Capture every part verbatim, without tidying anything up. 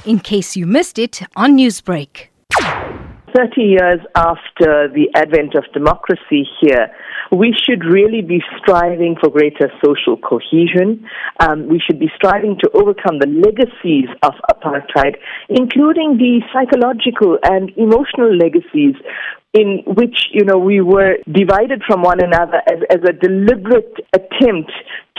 in case you missed it on Newsbreak. thirty years after the advent of democracy here, we should really be striving for greater social cohesion. Um, we should be striving to overcome the legacies of apartheid, including the psychological and emotional legacies in which, you know, we were divided from one another as, as a deliberate attempt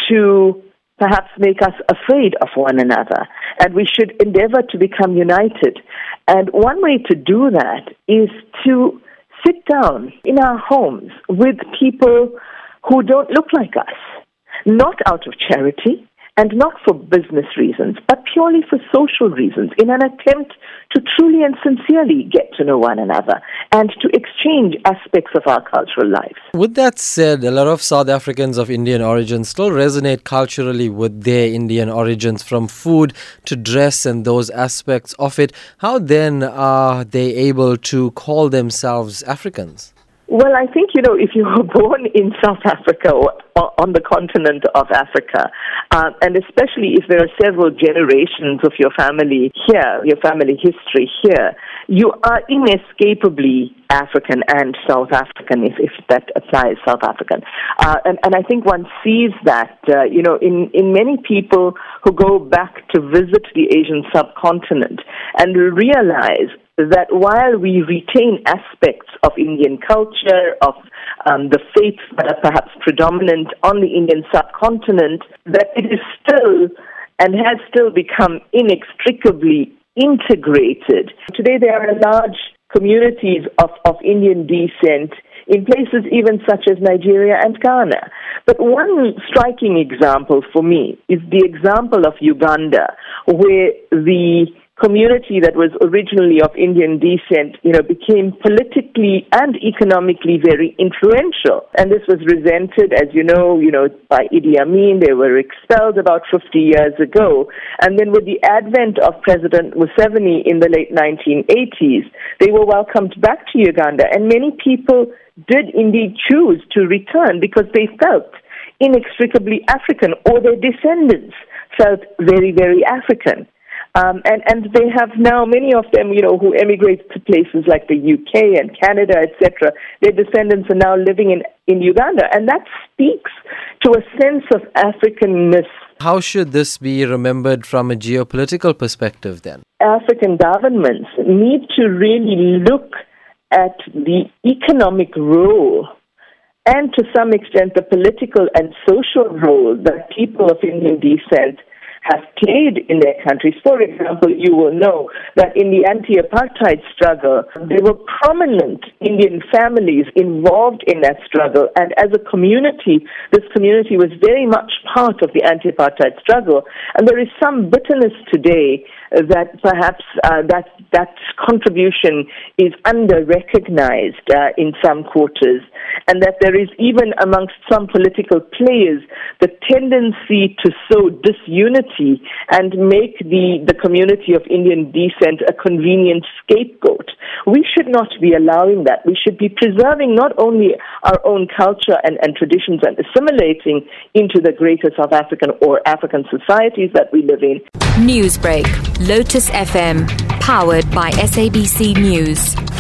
to perhaps make us afraid of one another. And we should endeavor to become united. And one way to do that is to sit down in our homes with people who don't look like us, not out of charity and not for business reasons, but purely for social reasons, in an attempt to truly and sincerely get to know one another and to exchange aspects of our cultural lives. With that said, a lot of South Africans of Indian origin still resonate culturally with their Indian origins, from food to dress and those aspects of it. How then are they able to call themselves Africans? Well, I think, you know, if you were born in South Africa or on the continent of Africa, uh, and especially if there are several generations of your family here, your family history here, you are inescapably African and South African, if, if that applies, South African. Uh, and, and I think one sees that, uh, you know, in, in many people who go back to visit the Asian subcontinent and realize that while we retain aspects of Indian culture, of um, the faiths that are perhaps predominant on the Indian subcontinent, that it is still and has still become inextricably integrated. Today there are large communities of, of Indian descent in places even such as Nigeria and Ghana. But one striking example for me is the example of Uganda, where the community that was originally of Indian descent, you know, became politically and economically very influential. And this was resented, as you know, you know, by Idi Amin. They were expelled about fifty years ago. And then with the advent of President Museveni in the late nineteen eighties, they were welcomed back to Uganda. And many people did indeed choose to return because they felt inextricably African, or their descendants felt very, very African. Um, and, and they have now, many of them, you know, who emigrated to places like the U K and Canada, et cetera, their descendants are now living in, in Uganda. And that speaks to a sense of Africanness. How should this be remembered from a geopolitical perspective then? African governments need to really look at the economic role and to some extent the political and social role that people of Indian descent have played in their countries. For example, you will know that in the anti-apartheid struggle, there were prominent Indian families involved in that struggle, and as a community, this community was very much part of the anti-apartheid struggle. And there is some bitterness today that perhaps uh, that that contribution is under-recognized uh, in some quarters, and that there is even amongst some political players the tendency to sow disunity and make the, the community of Indian descent a convenient scapegoat. We should not be allowing that. We should be preserving not only our own culture and, and traditions and assimilating into the greater South African or African societies that we live in. Newsbreak, Lotus F M, powered by S A B C News.